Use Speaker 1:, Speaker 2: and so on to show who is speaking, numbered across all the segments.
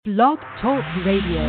Speaker 1: Blog Talk Radio.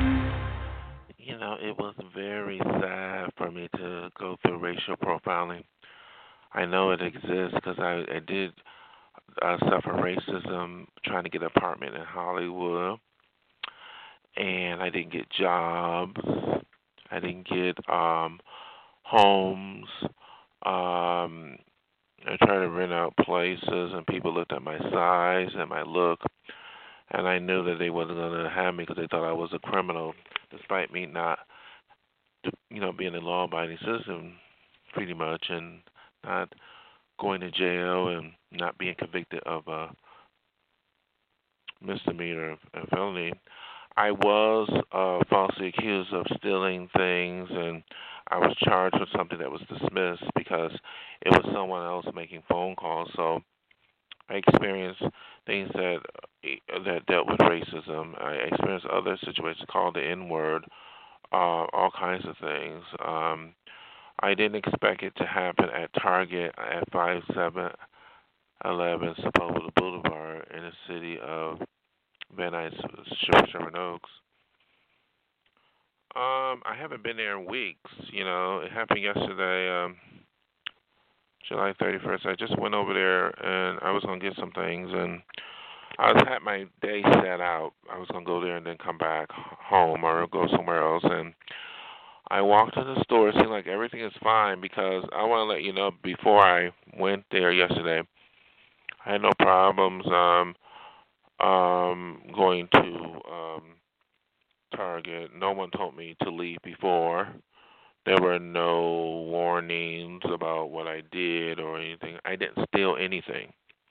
Speaker 2: It was very sad for me to go through racial profiling. I know it exists because I did suffer racism trying to get an apartment in Hollywood, and I didn't get jobs. I didn't get homes. Um, I tried to rent out places, and people looked at my size and my look, and I knew that they wasn't going to have me because they thought I was a criminal, despite me not, being a law-abiding citizen, pretty much, and not going to jail and not being convicted of a misdemeanor and felony. I was falsely accused of stealing things, and I was charged with something that was dismissed because it was someone else making phone calls. So I experienced things that dealt with racism. I experienced other situations called the N word, all kinds of things. I didn't expect it to happen at Target at 5711 Sepulveda Boulevard in the city of Van Nuys, Sherman Oaks. I haven't been there in weeks. It happened yesterday, July 31st. I just went over there and I was gonna get some things, and had my day set out. I was gonna go there and then come back home or go somewhere else, and I walked in the store. It seemed like everything is fine because I want to let you know before I went there yesterday, I had no problems going to Target. No one told me to leave before. There were no warnings about what I did or anything. I didn't steal anything.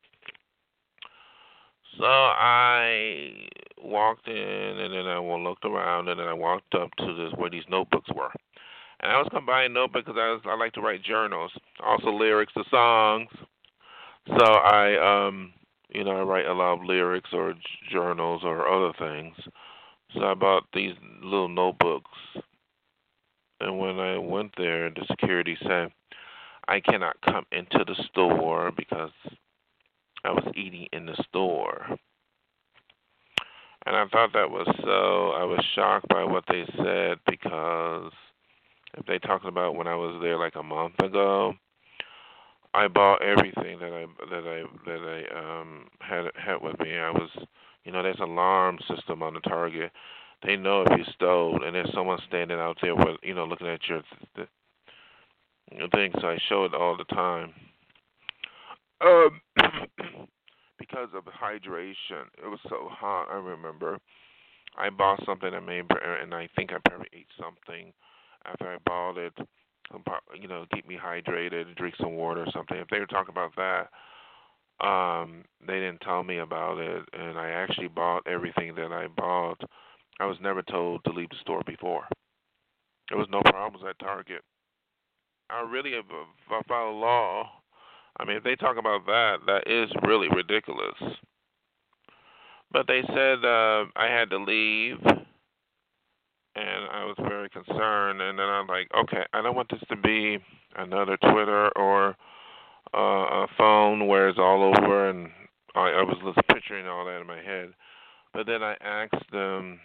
Speaker 2: So I walked in, and then I looked around, and then I walked up to this where these notebooks were. And I was gonna buy a notebook because I like to write journals, also lyrics to songs. So I write a lot of lyrics or journals or other things. So I bought these little notebooks, and when I went there, the security said I cannot come into the store because I was eating in the store. And I thought that was so. I was shocked by what they said because if they talked about when I was there like a month ago, I bought everything that I had with me. I was, there's an alarm system on the Target. They know if you stole, and there's someone standing out there with, looking at your thing. So I show it all the time. Um, because of hydration, it was so hot. I remember I bought something that made, and I think I probably ate something after I bought it. Keep me hydrated, drink some water or something. If they were talking about that, they didn't tell me about it, and I actually bought everything that I bought. I was never told to leave the store before. There was no problems at Target. I really have followed law. I mean, if they talk about that, that is really ridiculous. But they said I had to leave, and I was very concerned. And then I'm like, okay, I don't want this to be another Twitter or a phone where it's all over, and I was just picturing all that in my head. But then I asked them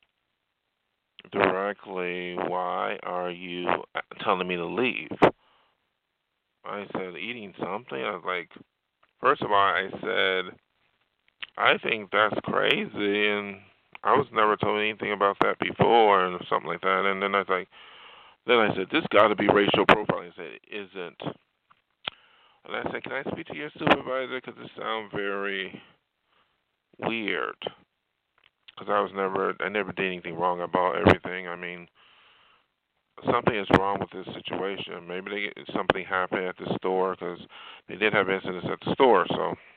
Speaker 2: directly, why are you telling me to leave? I said, eating something? I was like, first of all, I said, I think that's crazy, and I was never told anything about that before, and something like that. And then I said, this got to be racial profiling. I said, it isn't. And I said, can I speak to your supervisor? Because it sounds very weird. Because I never did anything wrong about everything. I mean, something is wrong with this situation. Maybe something happened at the store because they did have incidents at the store.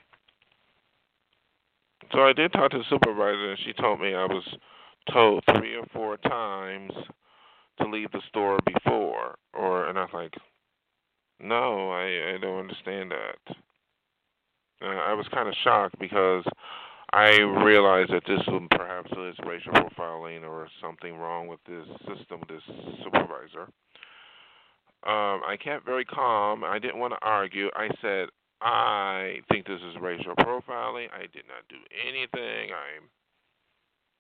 Speaker 2: So I did talk to the supervisor, and she told me I was told 3 or 4 times to leave the store before, and I was like, no, I don't understand that. I was kind of shocked because I realized that this was perhaps is racial profiling or something wrong with this system, this supervisor. I kept very calm. I didn't want to argue. I said, I think this is racial profiling. I did not do anything.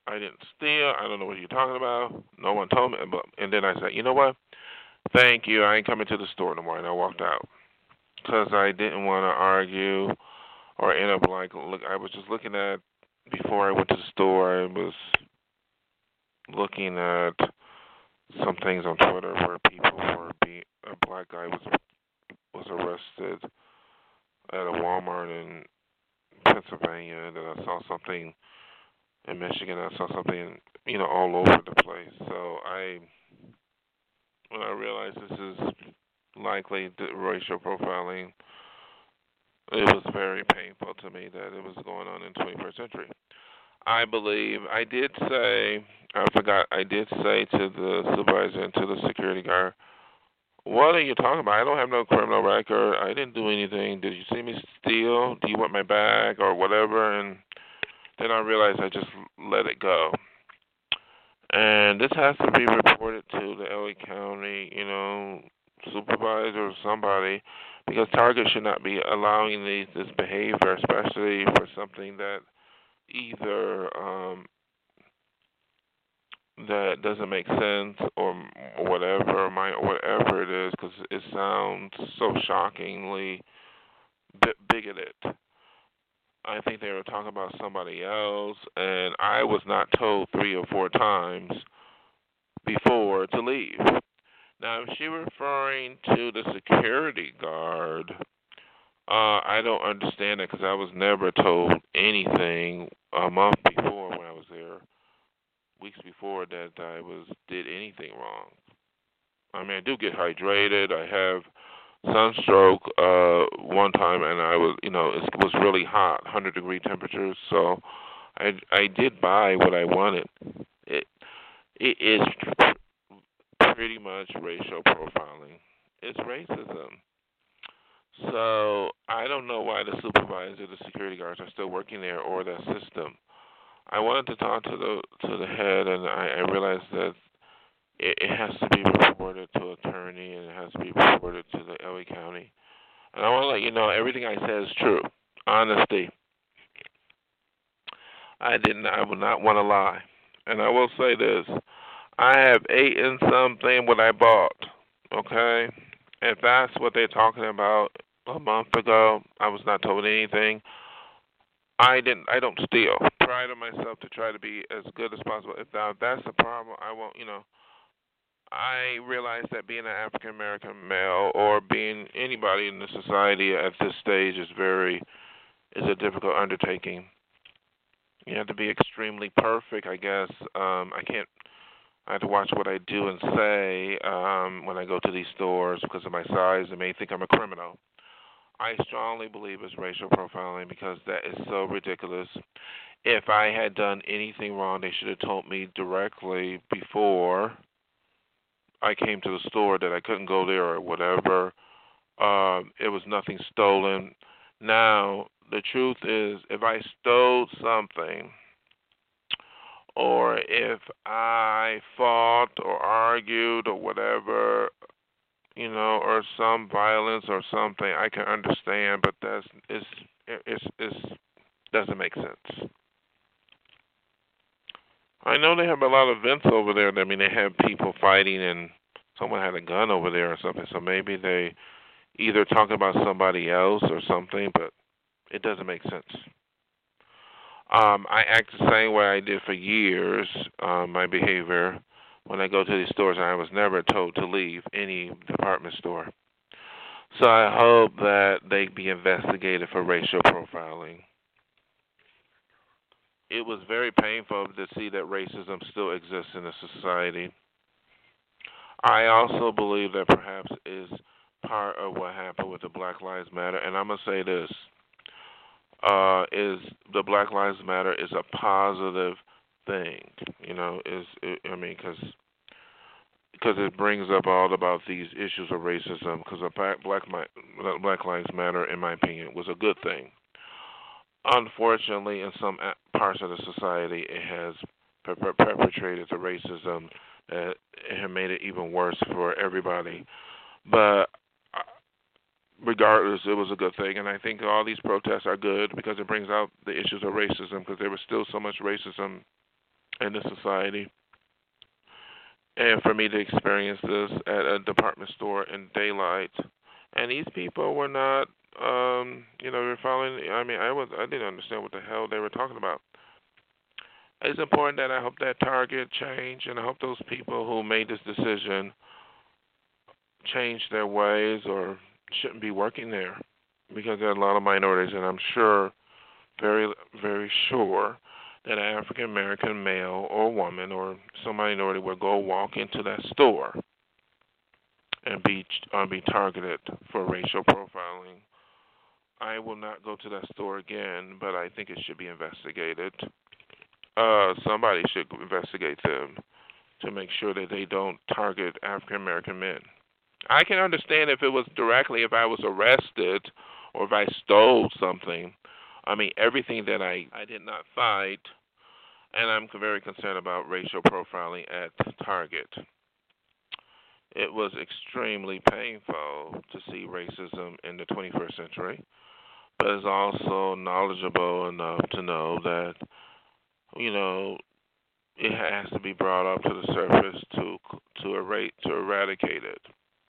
Speaker 2: I didn't steal. I don't know what you're talking about. No one told me. And then I said, you know what? Thank you. I ain't coming to the store no more. And I walked out because I didn't want to argue or end up like, look, I was just looking at, before I went to the store, I was looking at some things on Twitter where people were a black guy was arrested at a Walmart in Pennsylvania, and then I saw something in Michigan. I saw something, all over the place. So when I realized this is likely racial profiling, it was very painful to me that it was going on in the 21st century. I believe I did say to the supervisor and to the security guard, what are you talking about? I don't have no criminal record. I didn't do anything. Did you see me steal? Do you want my bag or whatever? And then I realized I just let it go. And this has to be reported to the LA County, supervisor or somebody, because Target should not be allowing this behavior, especially for something that either that doesn't make sense or whatever it is, because it sounds so shockingly bigoted. I think they were talking about somebody else, and I was not told 3 or 4 times before to leave. Now, if she referring to the security guard, I don't understand it because I was never told anything a month before when I was there, weeks before, that I did anything wrong. I mean, I do get hydrated. I have sunstroke one time, and I was, it was really hot, 100-degree temperatures. So I did buy what I wanted. It is pretty much racial profiling. It's racism. So I don't know why the supervisor, the security guards are still working there, or that system. I wanted to talk to the head, and I realized that it has to be reported to attorney, and it has to be reported to the LA County. And I want to let you know everything I said is true. Honesty. I would not want to lie. And I will say this. I have eaten something what I bought. Okay? If that's what they're talking about a month ago, I was not told anything. I don't steal. Pride of myself to try to be as good as possible. If that's the problem, I won't, I realize that being an African American male or being anybody in the society at this stage is a difficult undertaking. You have to be extremely perfect, I guess. I have to watch what I do and say when I go to these stores because of my size. They may think I'm a criminal. I strongly believe it's racial profiling because that is so ridiculous. If I had done anything wrong, they should have told me directly before I came to the store that I couldn't go there or whatever. It was nothing stolen. Now, the truth is, if I stole something or if I fought or argued or whatever, or some violence or something, I can understand, but it's doesn't make sense. I know they have a lot of events over there. I mean, they have people fighting and someone had a gun over there or something, so maybe they either talking about somebody else or something, but it doesn't make sense. I act the same way I did for years, my behavior, when I go to these stores, and I was never told to leave any department store. So I hope that they be investigated for racial profiling. It was very painful to see that racism still exists in the society. I also believe that perhaps is part of what happened with the Black Lives Matter, and I'm gonna say this: is the Black Lives Matter is a positive thing, because it brings up all about these issues of racism. Because Black Lives Matter, in my opinion, was a good thing. Unfortunately, in some parts of the society, it has perpetrated the racism. It has made it even worse for everybody. But regardless, it was a good thing. And I think all these protests are good because it brings out the issues of racism, because there was still so much racism in the society. And for me to experience this at a department store in daylight, and these people were not, they were following. I didn't understand what the hell they were talking about. It's important that I hope that Target change, and I hope those people who made this decision change their ways or shouldn't be working there, because there are a lot of minorities, and I'm sure, very, very sure, that an African American male or woman or some minority will go walk into that store and be targeted for racial profiling. I will not go to that store again, but I think it should be investigated. Somebody should investigate them to make sure that they don't target African American men. I can understand if it was directly, if I was arrested or if I stole something. Everything that I did not fight, and I'm very concerned about racial profiling at Target. It was extremely painful to see racism in the 21st century, but it's also knowledgeable enough to know that, you know, it has to be brought up to the surface to eradicate it.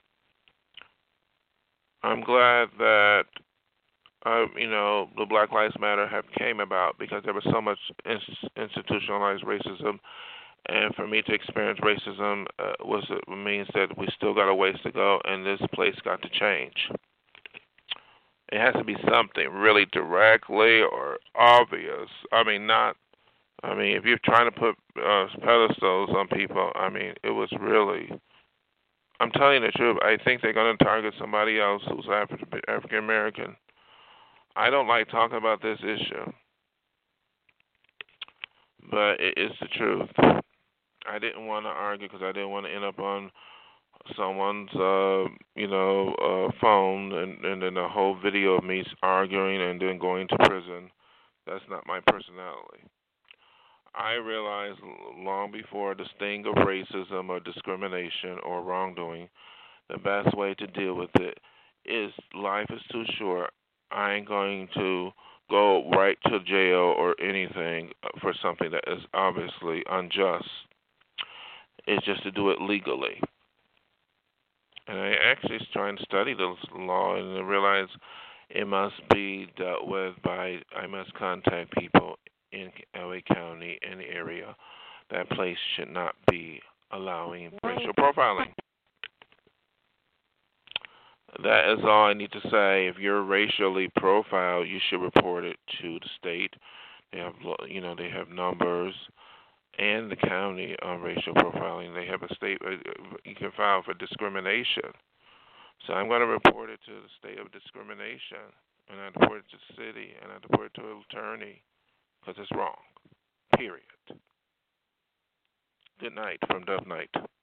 Speaker 2: I'm glad that the Black Lives Matter have came about because there was so much institutionalized racism, and for me to experience racism means that we still got a ways to go, and this place got to change. It has to be something really directly or obvious. If you're trying to put pedestals on people, it was really. I'm telling you the truth. I think they're going to target somebody else who's African American. I don't like talking about this issue, but it is the truth. I didn't want to argue because I didn't want to end up on someone's, phone and then a whole video of me arguing and then going to prison. That's not my personality. I realized long before the sting of racism or discrimination or wrongdoing, the best way to deal with it is life is too short. I ain't going to go right to jail or anything for something that is obviously unjust. It's just to do it legally. And I actually was trying to study the law and I realized it must be dealt with by, I must contact people in LA County in the area. That place should not be allowing racial profiling. That is all I need to say. If you're racially profiled, you should report it to the state. They have numbers, and the county on racial profiling. They have a state. You can file for discrimination. So I'm going to report it to the state of discrimination, and I report it to the city, and I report it to an attorney because it's wrong. Period. Good night from Dove Night.